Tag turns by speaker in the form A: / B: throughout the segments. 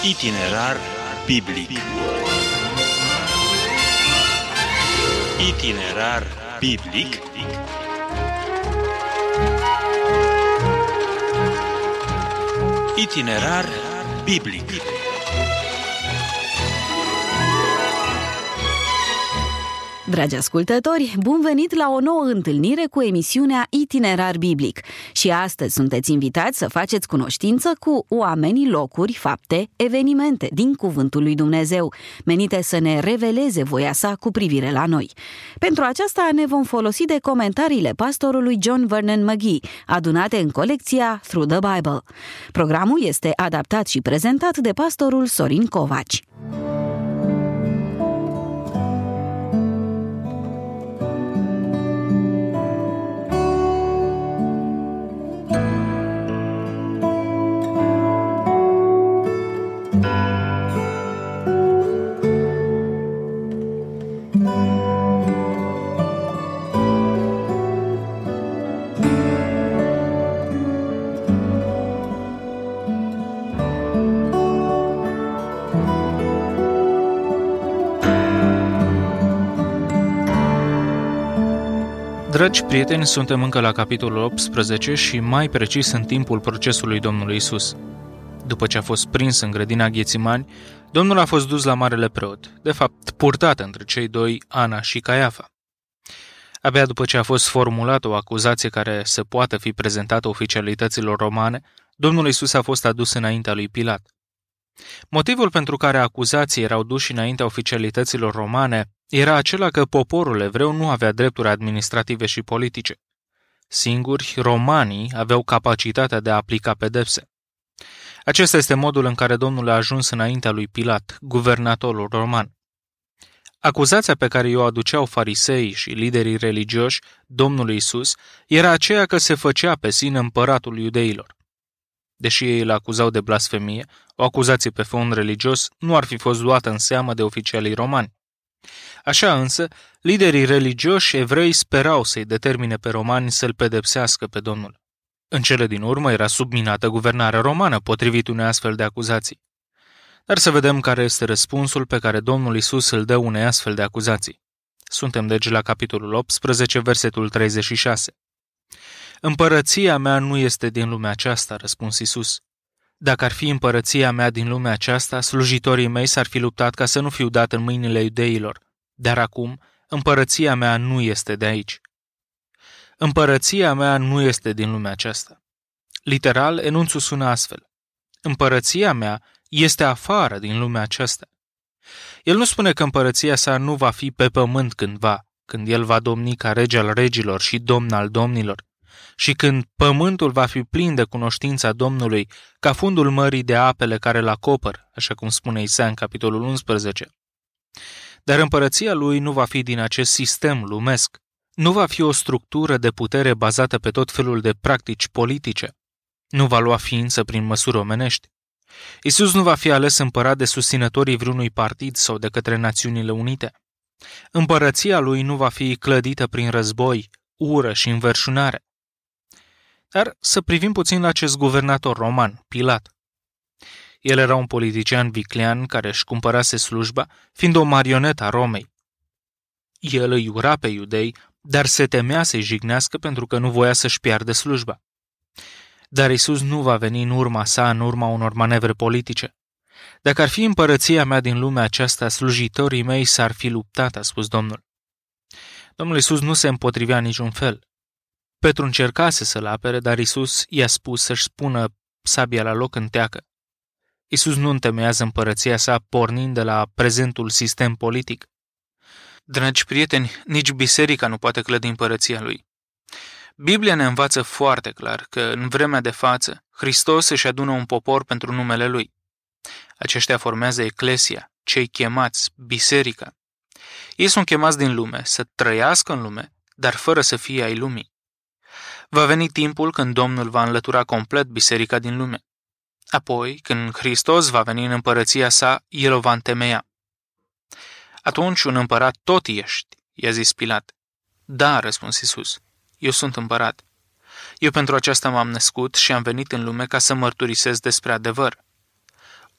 A: Itinerar biblic. Itinerar biblic. Itinerar biblic.
B: Dragi ascultători, bun venit la o nouă întâlnire cu emisiunea Itinerar Biblic. Și astăzi sunteți invitați să faceți cunoștință cu oamenii, locuri, fapte, evenimente din Cuvântul lui Dumnezeu, menite să ne reveleze voia sa cu privire la noi. Pentru aceasta ne vom folosi de comentariile pastorului John Vernon McGee, adunate în colecția Through the Bible. Programul este adaptat și prezentat de pastorul Sorin Covaci.
C: Dragi prieteni, suntem încă la capitolul 18 și mai precis în timpul procesului Domnului Isus. După ce a fost prins în grădina Ghețimani, Domnul a fost dus la marele preot, de fapt purtat între cei doi, Ana și Caiafa. Abia după ce a fost formulată o acuzație care să poată fi prezentată oficialităților romane, Domnul Isus a fost adus înaintea lui Pilat. Motivul pentru care acuzații erau duși înaintea oficialităților romane era acela că poporul evreu nu avea drepturi administrative și politice. Singuri, romanii aveau capacitatea de a aplica pedepse. Acesta este modul în care Domnul a ajuns înaintea lui Pilat, guvernatorul roman. Acuzația pe care o aduceau fariseii și liderii religioși Domnului Isus era aceea că se făcea pe sine împăratul iudeilor. Deși ei îl acuzau de blasfemie, o acuzație pe fond religios nu ar fi fost luată în seamă de oficialii romani. Așa însă, liderii religioși evrei sperau să-i determine pe romani să-l pedepsească pe Domnul. În cele din urmă era subminată guvernarea romană potrivit unei astfel de acuzații. Dar să vedem care este răspunsul pe care Domnul Isus îl dă unei astfel de acuzații. Suntem deci la capitolul 18, versetul 36. Împărăția mea nu este din lumea aceasta, a răspuns Isus. Dacă ar fi împărăția mea din lumea aceasta, slujitorii mei s-ar fi luptat ca să nu fiu dat în mâinile iudeilor. Dar acum, împărăția mea nu este de aici. Împărăția mea nu este din lumea aceasta. Literal, enunțul sună astfel. Împărăția mea este afară din lumea aceasta. El nu spune că împărăția sa nu va fi pe pământ cândva, când el va domni ca rege al regilor și domn al domnilor, și când pământul va fi plin de cunoștința Domnului, ca fundul mării de apele care îl acopăr, așa cum spune Isaia în capitolul 11. Dar împărăția lui nu va fi din acest sistem lumesc, nu va fi o structură de putere bazată pe tot felul de practici politice, nu va lua ființă prin măsuri omenești. Isus nu va fi ales împărat de susținătorii vreunui partid sau de către Națiunile Unite. Împărăția lui nu va fi clădită prin război, ură și înverșunare. Dar să privim puțin la acest guvernator roman, Pilat. El era un politician viclean care își cumpărase slujba, fiind o marionetă a Romei. El îi ura pe iudei, dar se temea să-i jignească pentru că nu voia să-și piardă slujba. Dar Isus nu va veni în urma sa, în urma unor manevre politice. Dacă ar fi împărăția mea din lumea aceasta, slujitorii mei s-ar fi luptat, a spus Domnul. Domnul Isus nu se împotrivea niciun fel. Petru încercase să-l apere, dar Isus i-a spus să-și spună sabia la loc în teacă. Isus nu întemeiază împărăția sa pornind de la prezentul sistem politic. Dragi prieteni, nici biserica nu poate clădi împărăția lui. Biblia ne învață foarte clar că în vremea de față Hristos își adună un popor pentru numele lui. Aceștia formează eclesia, cei chemați, biserica. Ei sunt chemați din lume să trăiască în lume, dar fără să fie ai lumii. Va veni timpul când Domnul va înlătura complet biserica din lume. Apoi, când Hristos va veni în împărăția sa, El o va întemeia. Atunci un împărat tot ești, i-a zis Pilat. Da, a răspuns Iisus, eu sunt împărat. Eu pentru aceasta m-am născut și am venit în lume ca să mărturisesc despre adevăr.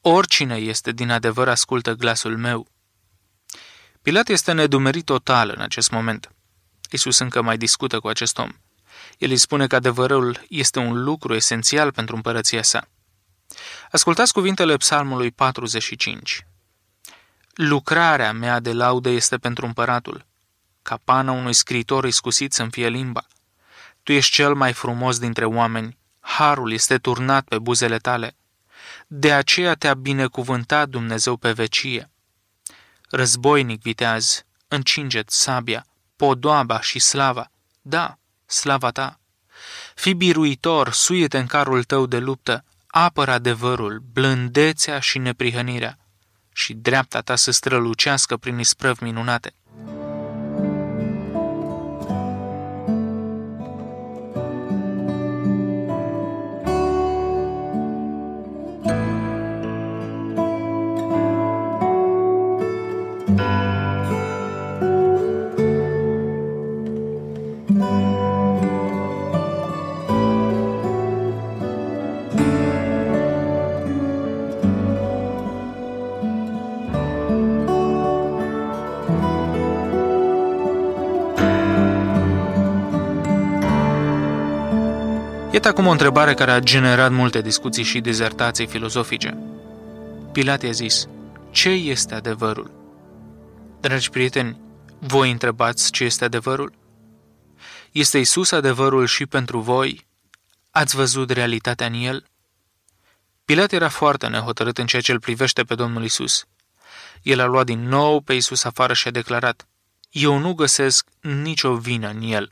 C: Oricine este din adevăr ascultă glasul meu. Pilat este nedumerit total în acest moment. Iisus încă mai discută cu acest om. El îi spune că adevărul este un lucru esențial pentru împărăția sa. Ascultați cuvintele Psalmului 45. Lucrarea mea de laudă este pentru împăratul, ca pana unui scriitor iscusit să-mi fie limba. Tu ești cel mai frumos dintre oameni, harul este turnat pe buzele tale. De aceea te-a binecuvântat Dumnezeu pe vecie. Războinic viteaz, încinge-ți sabia, podoaba și slava, da, slava ta. Fii biruitor, suie-te în carul tău de luptă, apără adevărul, blândețea și neprihănirea, și dreapta ta să strălucească prin isprăvi minunate. Iată acum o întrebare care a generat multe discuții și dizertații filozofice. Pilat i-a zis, ce este adevărul? Dragi prieteni, voi întrebați ce este adevărul? Este Iisus adevărul și pentru voi? Ați văzut realitatea în El? Pilat era foarte nehotărât în ceea ce îl privește pe Domnul Iisus. El a luat din nou pe Iisus afară și a declarat, eu nu găsesc nicio vină în El.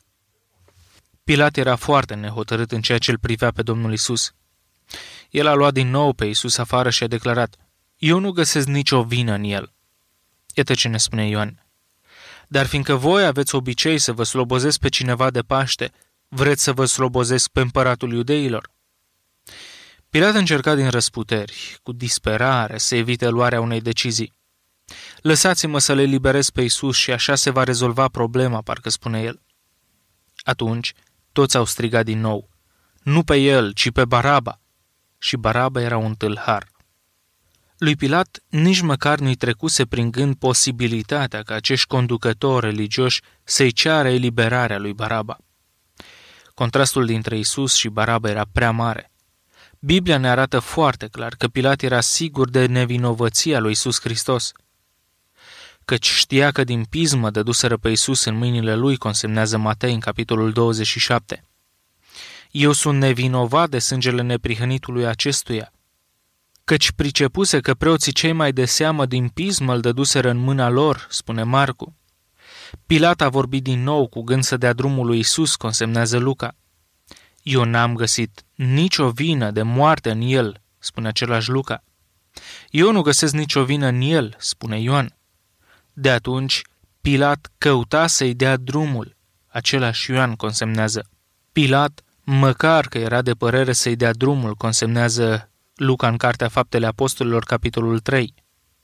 C: Pilat era foarte nehotărât în ceea ce îl privea pe Domnul Iisus. El a luat din nou pe Iisus afară și a declarat, eu nu găsesc nicio vină în El. Iată ce ne spune Ioan. Dar fiindcă voi aveți obicei să vă slobozesc pe cineva de Paște, vreți să vă slobozesc pe împăratul iudeilor? Pilat încerca din răsputeri, cu disperare, să evite luarea unei decizii. Lăsați-mă să le eliberez pe Iisus și așa se va rezolva problema, parcă spune el. Atunci, toți au strigat din nou, nu pe el, ci pe Baraba. Și Baraba era un tâlhar. Lui Pilat nici măcar nu-i trecuse prin gând posibilitatea ca acești conducători religioși să-i ceară eliberarea lui Baraba. Contrastul dintre Iisus și Baraba era prea mare. Biblia ne arată foarte clar că Pilat era sigur de nevinovăția lui Iisus Hristos. Căci știa că din pismă dăduseră pe Iisus în mâinile lui, consemnează Matei în capitolul 27. Eu sunt nevinovat de sângele neprihănitului acestuia, căci pricepuse că preoții cei mai de seamă din pismă îl dăduseră în mâna lor, spune Marcu. Pilat a vorbit din nou cu gând să dea drumul lui Iisus, consemnează Luca. Eu n-am găsit nicio vină de moarte în el, spune același Luca. Eu nu găsesc nicio vină în el, spune Ioan. De atunci, Pilat căuta să-i dea drumul, același Ioan consemnează. Pilat, măcar că era de părere să-i dea drumul, consemnează Luca în Cartea Faptele Apostolilor, capitolul 3.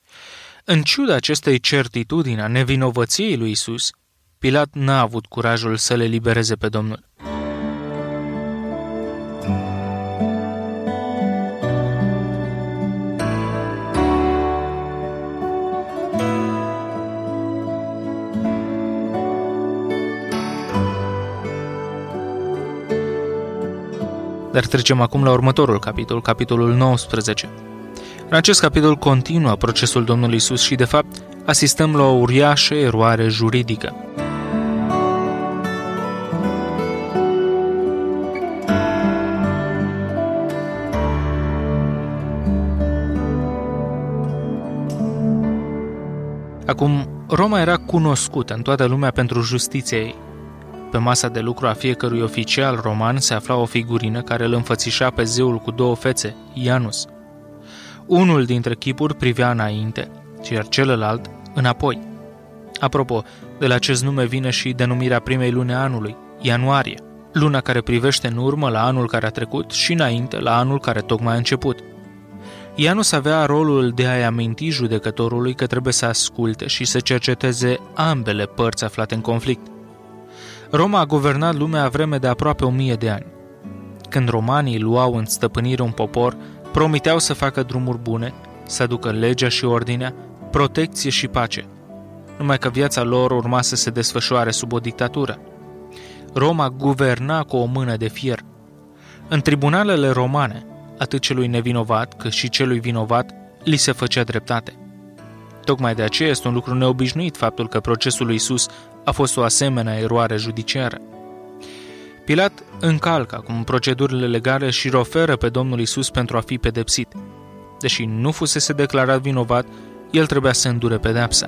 C: În ciuda acestei certitudini a nevinovăției lui Iisus, Pilat n-a avut curajul să le elibereze pe Domnul. Dar trecem acum la următorul capitol, capitolul 19. În acest capitol continuă procesul Domnului Iisus și, de fapt, asistăm la o uriașă eroare juridică. Acum, Roma era cunoscută în toată lumea pentru justiția ei. Pe masa de lucru a fiecărui oficial roman se afla o figurină care îl înfățișa pe zeul cu două fețe, Janus. Unul dintre chipuri privea înainte, iar celălalt înapoi. Apropo, de la acest nume vine și denumirea primei luni a anului, ianuarie, luna care privește în urmă la anul care a trecut și înainte la anul care tocmai a început. Janus avea rolul de a-i aminti judecătorului că trebuie să asculte și să cerceteze ambele părți aflate în conflict. Roma a guvernat lumea vreme de aproape 1000 de ani. Când romanii luau în stăpânire un popor, promiteau să facă drumuri bune, să aducă legea și ordinea, protecție și pace, numai că viața lor urma să se desfășoare sub o dictatură. Roma guverna cu o mână de fier. În tribunalele romane, atât celui nevinovat cât și celui vinovat li se făcea dreptate. Tocmai de aceea este un lucru neobișnuit faptul că procesul lui Iisus a fost o asemenea eroare judiciară. Pilat încalcă acum procedurile legale și îl oferă pe Domnul Iisus pentru a fi pedepsit. Deși nu fusese declarat vinovat, el trebuia să îndure pedeapsa.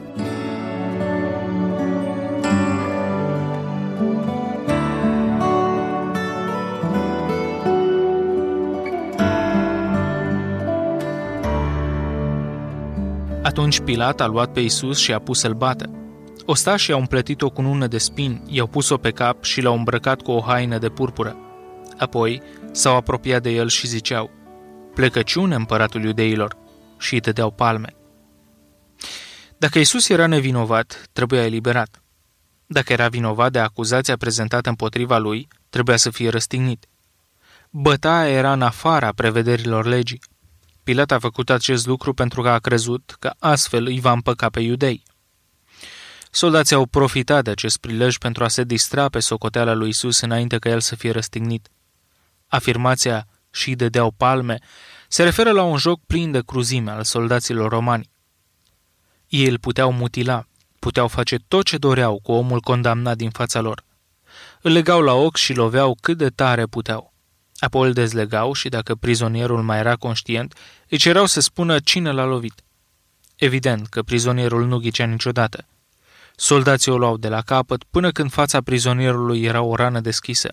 C: Atunci Pilat a luat pe Iisus și a pus să-l bată. Ostașii au împletit o cunună de spini, i-au pus-o pe cap și l-au îmbrăcat cu o haină de purpură. Apoi s-au apropiat de el și ziceau: "Plecăciune, împăratul iudeilor!" și îi dădeau palme. Dacă Iisus era nevinovat, trebuia eliberat. Dacă era vinovat de acuzația prezentată împotriva lui, trebuia să fie răstignit. Bătaia era în afara prevederilor legii. Pilat a făcut acest lucru pentru că a crezut că astfel îi va împăca pe iudei. Soldații au profitat de acest prilej pentru a se distra pe socoteala lui Iisus înainte ca el să fie răstignit. Afirmația "și îi dădeau palme" se referă la un joc plin de cruzime al soldaților romani. Ei îl puteau mutila, puteau face tot ce doreau cu omul condamnat din fața lor. Îl legau la ochi și loveau cât de tare puteau. Apoi îl dezlegau și dacă prizonierul mai era conștient, îi cereau să spună cine l-a lovit. Evident că prizonierul nu ghicea niciodată. Soldații o luau de la capăt până când fața prizonierului era o rană deschisă.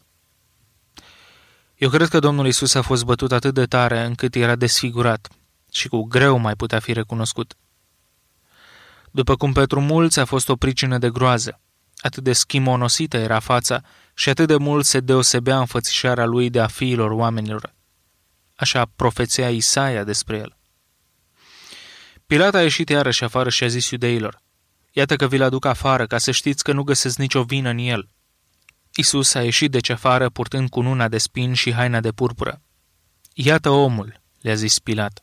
C: Eu cred că Domnul Iisus a fost bătut atât de tare încât era desfigurat și cu greu mai putea fi recunoscut. După cum pentru mulți a fost o pricină de groază, atât de schimonosită era fața și atât de mult se deosebea înfățișarea lui de a fiilor oamenilor. Așa profețea Isaia despre el. Pilat a ieșit iarăși afară și a zis iudeilor: "Iată că vi-l aduc afară, ca să știți că nu găsesc nicio vină în el." Iisus a ieșit deci afară purtând cununa de spini și haina de purpură. "Iată omul," le-a zis Pilat.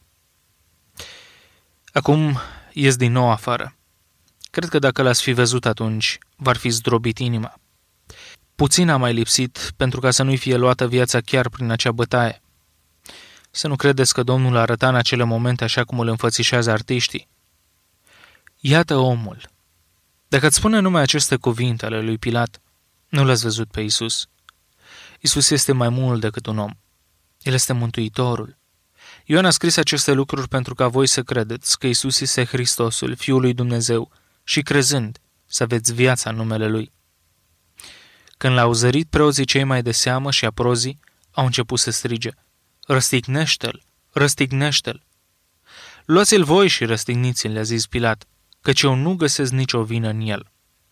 C: Acum ies din nou afară. Cred că dacă l-ați fi văzut atunci, v-ar fi zdrobit inima. Puțin a mai lipsit pentru ca să nu-i fie luată viața chiar prin acea bătaie. Să nu credeți că Domnul arăta în acele momente așa cum îl înfățișează artiștii. Iată omul. Dacă îți spune numai aceste cuvinte ale lui Pilat, nu l-ați văzut pe Iisus. Iisus este mai mult decât un om. El este Mântuitorul. Ioan a scris aceste lucruri pentru ca voi să credeți că Iisus este Hristosul, Fiul lui Dumnezeu, și crezând să aveți viața în numele Lui. Când l-au zărit preoții cei mai de seamă și aprozii, au început să strige: "Răstignește-l! Răstignește-l!" "Luați-l voi și răstigniți-l," le-a zis Pilat, "căci eu nu găsesc nicio vină în el."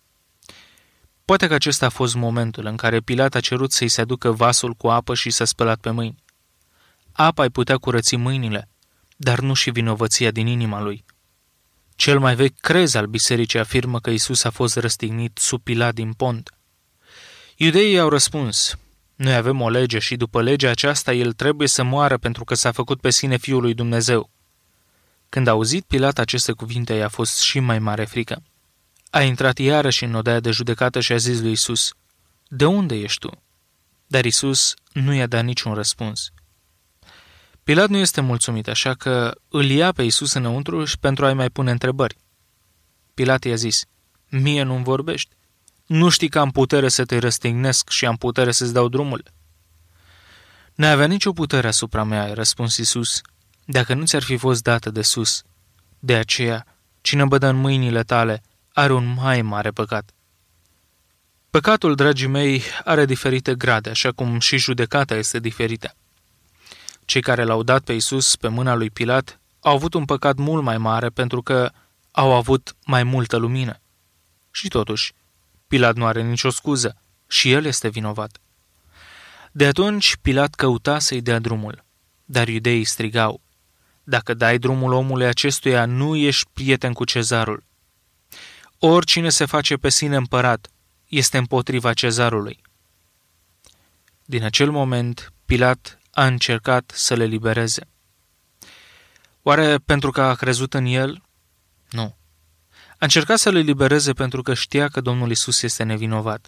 C: Poate că acesta a fost momentul în care Pilat a cerut să-i se aducă vasul cu apă și s-a spălat pe mâini. Apa îi putea curăți mâinile, dar nu și vinovăția din inima lui. Cel mai vechi crez al bisericii afirmă că Iisus a fost răstignit sub Pilat din Pont. Iudeii au răspuns: "Noi avem o lege și după legea aceasta el trebuie să moară pentru că s-a făcut pe sine Fiul lui Dumnezeu." Când a auzit Pilat aceste cuvinte, i-a fost și mai mare frică. A intrat iarăși în odaia de judecată și a zis lui Iisus: "De unde ești tu?" Dar Iisus nu i-a dat niciun răspuns. Pilat nu este mulțumit, așa că îl ia pe Iisus înăuntru și pentru a-i mai pune întrebări. Pilat i-a zis: "Mie nu-mi vorbești? Nu știi că am putere să te răstignesc și am putere să-ți dau drumul?" "N-ai avea nicio putere asupra mea," a răspuns Iisus, "dacă nu ți-ar fi fost dată de sus. De aceea, cine bădă în mâinile tale are un mai mare păcat." Păcatul, dragii mei, are diferite grade, așa cum și judecata este diferită. Cei care l-au dat pe Iisus pe mâna lui Pilat au avut un păcat mult mai mare pentru că au avut mai multă lumină. Și totuși, Pilat nu are nicio scuză și el este vinovat. De atunci Pilat căuta să-i dea drumul, dar iudeii strigau: "Dacă dai drumul omului acestuia, nu ești prieten cu cezarul. Oricine se face pe sine împărat este împotriva cezarului." Din acel moment, Pilat a încercat să le libereze. Oare pentru că a crezut în el? Nu. A încercat să-l elibereze pentru că știa că Domnul Iisus este nevinovat.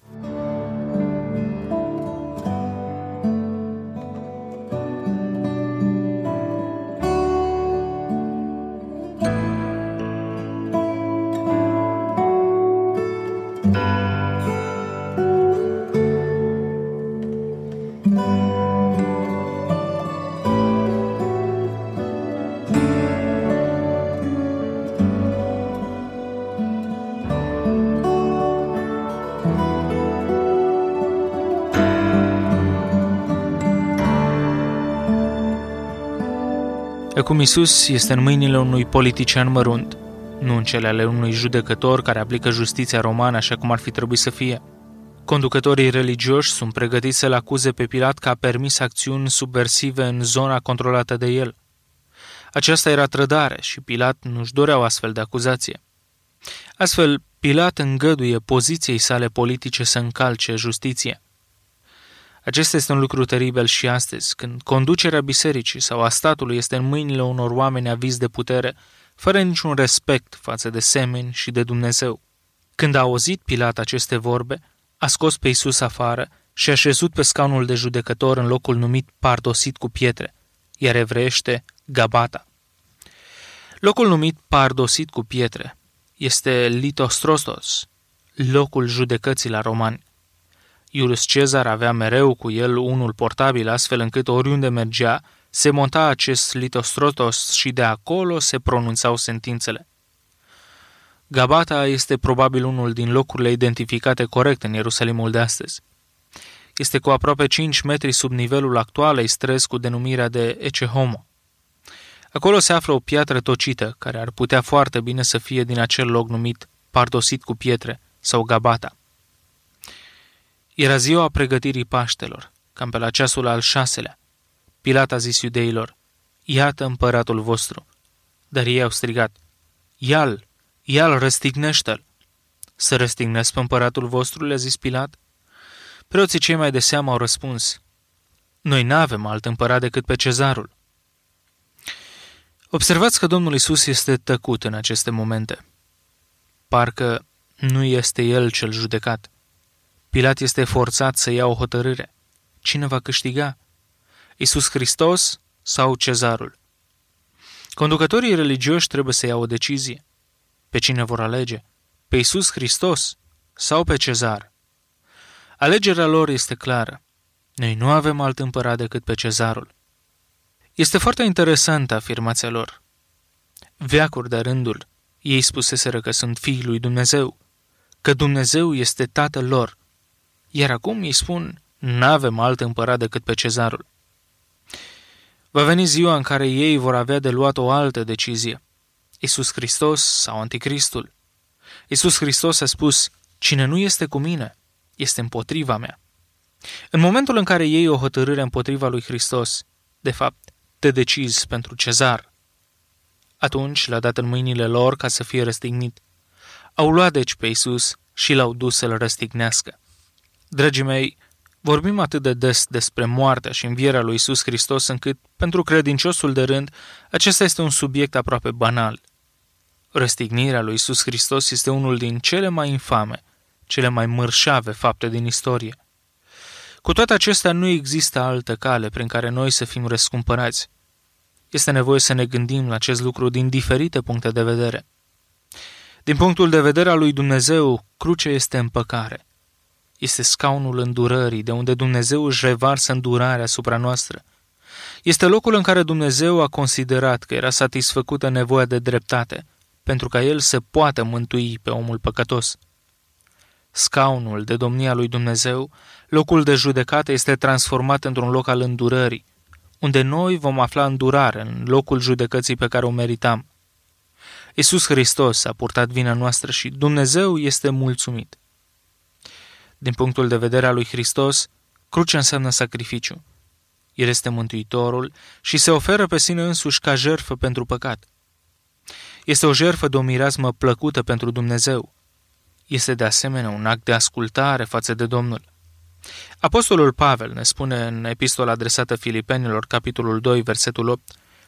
C: Acum Iisus este în mâinile unui politician mărunt, nu în cele ale unui judecător care aplică justiția romană așa cum ar fi trebuit să fie. Conducătorii religioși sunt pregătiți să-l acuze pe Pilat că a permis acțiuni subversive în zona controlată de el. Aceasta era trădare și Pilat nu-și dorea o astfel de acuzație. Astfel, Pilat îngăduie poziției sale politice să încalce justiția. Acesta este un lucru teribil și astăzi, când conducerea bisericii sau a statului este în mâinile unor oameni avizi de putere, fără niciun respect față de semeni și de Dumnezeu. Când a auzit Pilat aceste vorbe, a scos pe Iisus afară și a șezut pe scaunul de judecător în locul numit Pardosit cu pietre, iar evreiește Gabata. Locul numit Pardosit cu pietre este Lithostrotos, locul judecății la romani. Iulius Cezar avea mereu cu el unul portabil, astfel încât oriunde mergea, se monta acest Lithostrotos și de acolo se pronunțau sentințele. Gabata este probabil unul din locurile identificate corect în Ierusalimul de astăzi. Este cu aproape 5 metri sub nivelul actualei străzi cu denumirea de Ecce Homo. Acolo se află o piatră tocită, care ar putea foarte bine să fie din acel loc numit Pardosit cu pietre sau Gabata. Era ziua pregătirii Paștelor, cam pe la ceasul al 6-lea. Pilat a zis iudeilor: "Iată împăratul vostru." Dar ei au strigat: Ia-l, răstignește-l." "Să răstignesc pe împăratul vostru?" le-a zis Pilat. Preoții cei mai de seamă au răspuns: "Noi n-avem alt împărat decât pe Cezarul." Observați că Domnul Iisus este tăcut în aceste momente. Parcă nu este el cel judecat. Pilat este forțat să ia o hotărâre. Cine va câștiga? Iisus Hristos sau Cezarul? Conducătorii religioși trebuie să ia o decizie. Pe cine vor alege? Pe Iisus Hristos sau pe Cezar? Alegerea lor este clară. Noi nu avem alt împărat decât pe Cezarul. Este foarte interesantă afirmația lor. Veacuri de rândul, ei spuseseră că sunt fiii lui Dumnezeu, că Dumnezeu este tatăl lor. Iar acum îi spun: n-avem alt împărat decât pe Cezarul. Va veni ziua în care ei vor avea de luat o altă decizie. Iisus Hristos sau Anticristul? Iisus Hristos a spus: cine nu este cu mine, este împotriva mea. În momentul în care iei o hotărâre împotriva lui Hristos, de fapt, te decizi pentru Cezar. Atunci l-a dat în mâinile lor ca să fie răstignit. Au luat deci pe Iisus și l-au dus să-l răstignească. Dragii mei, vorbim atât de des despre moartea și învierea lui Iisus Hristos încât, pentru credinciosul de rând, acesta este un subiect aproape banal. Răstignirea lui Iisus Hristos este unul din cele mai infame, cele mai mărșave fapte din istorie. Cu toate acestea, nu există altă cale prin care noi să fim răscumpărați. Este nevoie să ne gândim la acest lucru din diferite puncte de vedere. Din punctul de vedere al lui Dumnezeu, crucea este împăcare. Este scaunul îndurării, de unde Dumnezeu își revarsă îndurarea asupra noastră. Este locul în care Dumnezeu a considerat că era satisfăcută nevoia de dreptate, pentru ca El să poată mântui pe omul păcătos. Scaunul de domnia lui Dumnezeu, locul de judecată, este transformat într-un loc al îndurării, unde noi vom afla îndurare în locul judecății pe care o meritam. Iisus Hristos a purtat vina noastră și Dumnezeu este mulțumit. Din punctul de vedere al lui Hristos, crucea înseamnă sacrificiu. El este Mântuitorul și se oferă pe sine însuși ca jertfă pentru păcat. Este o jertfă de o mireasmă plăcută pentru Dumnezeu. Este de asemenea un act de ascultare față de Domnul. Apostolul Pavel ne spune în epistola adresată Filipenilor, capitolul 2, versetul 8,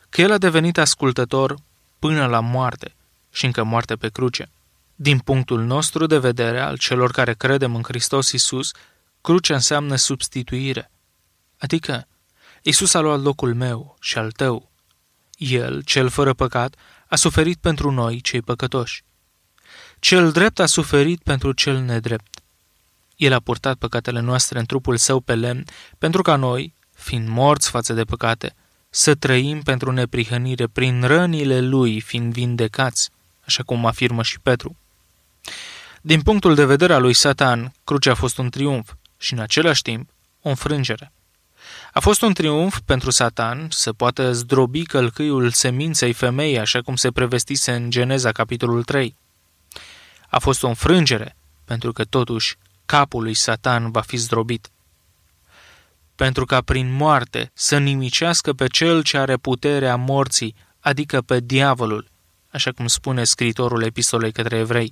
C: că El a devenit ascultător până la moarte și încă moarte pe cruce. Din punctul nostru de vedere, al celor care credem în Hristos Iisus, crucea înseamnă substituire. Adică, Iisus a luat locul meu și al tău. El, cel fără păcat, a suferit pentru noi, cei păcătoși. Cel drept a suferit pentru cel nedrept. El a purtat păcatele noastre în trupul său pe lemn, pentru ca noi, fiind morți față de păcate, să trăim pentru neprihănire prin rănile lui, fiind vindecați, așa cum afirmă și Petru. Din punctul de vedere al lui Satan, crucea a fost un triumf și în același timp o înfrângere. A fost un triumf pentru Satan să poată zdrobi călcâiul seminței femeii, așa cum se prevestise în Geneza, capitolul 3. A fost o înfrângere, pentru că totuși capul lui Satan va fi zdrobit. Pentru ca prin moarte să nimicească pe cel ce are puterea morții, adică pe diavolul, așa cum spune scriitorul epistolei către evrei.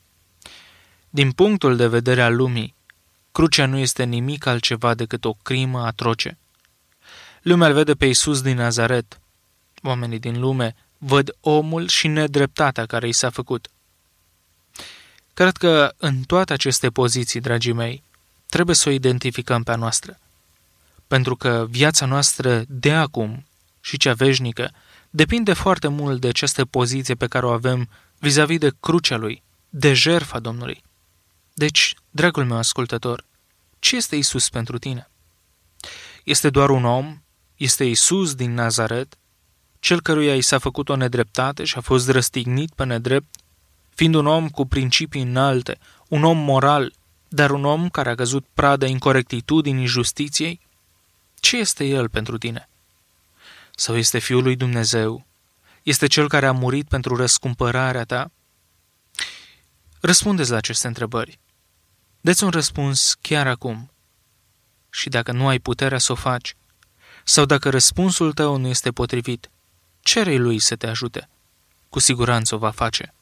C: Din punctul de vedere al lumii, crucea nu este nimic altceva decât o crimă atroce. Lumea îl vede pe Iisus din Nazaret. Oamenii din lume văd omul și nedreptatea care i s-a făcut. Cred că în toate aceste poziții, dragii mei, trebuie să o identificăm pe a noastră. Pentru că viața noastră de acum și cea veșnică depinde foarte mult de această poziție pe care o avem vis-a-vis de crucea lui, de jertfa Domnului. Deci, dragul meu ascultător, ce este Iisus pentru tine? Este doar un om? Este Iisus din Nazaret? Cel căruia i s-a făcut o nedreptate și a fost răstignit pe nedrept? Fiind un om cu principii înalte, un om moral, dar un om care a căzut pradă incorectitudinii justiției? Ce este El pentru tine? Sau este Fiul lui Dumnezeu? Este Cel care a murit pentru răscumpărarea ta? Răspundeți la aceste întrebări. Dă-ți un răspuns chiar acum. Și dacă nu ai puterea să o faci, sau dacă răspunsul tău nu este potrivit, cere-i lui să te ajute. Cu siguranță o va face.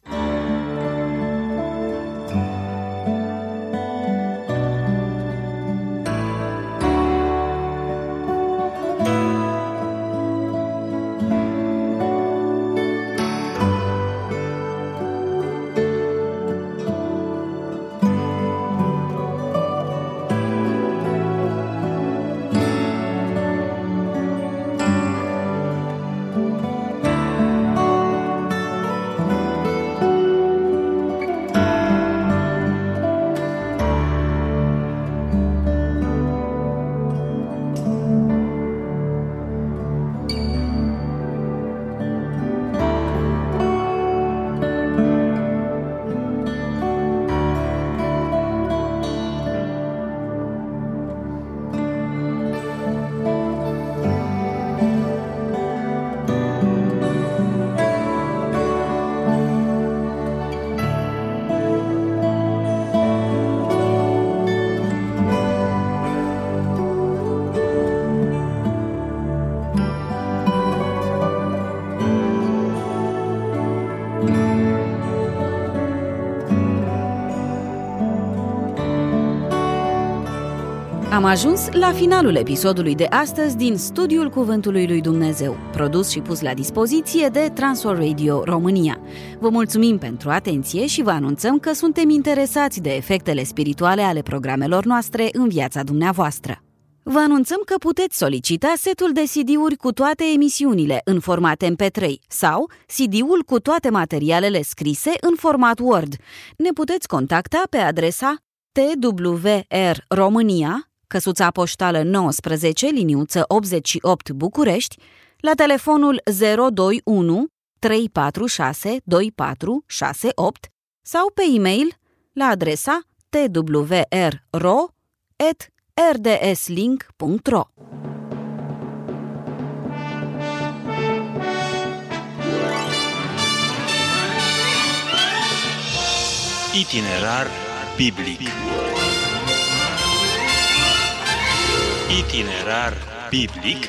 B: Am ajuns la finalul episodului de astăzi din Studiul Cuvântului lui Dumnezeu, produs și pus la dispoziție de Transworld Radio România. Vă mulțumim pentru atenție și vă anunțăm că suntem interesați de efectele spirituale ale programelor noastre în viața dumneavoastră. Vă anunțăm că puteți solicita setul de CD-uri cu toate emisiunile în format MP3 sau CD-ul cu toate materialele scrise în format Word. Ne puteți contacta pe adresa TWR România, căsuța poștală 19, liniuță 88 București, la telefonul 021 346 2468 sau pe e-mail la adresa twrro@rdslink.ro.
A: Itinerar biblic. Itinerar biblic.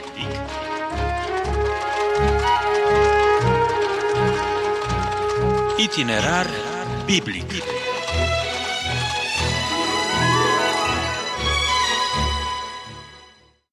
A: Itinerar biblic.